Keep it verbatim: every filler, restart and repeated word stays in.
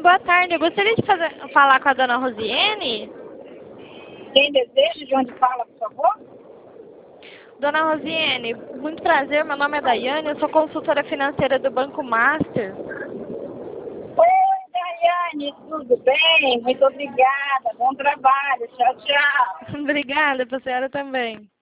boa tarde. Eu gostaria de fazer, falar com a dona Rosiane. Tem desejo de onde fala, por favor? Dona Rosiane, muito prazer. Meu nome é Daiane. Eu sou consultora financeira do Banco Master. Oi, Daiane, tudo bem? Muito obrigada. Bom trabalho. Tchau, tchau. Obrigada, para a senhora também.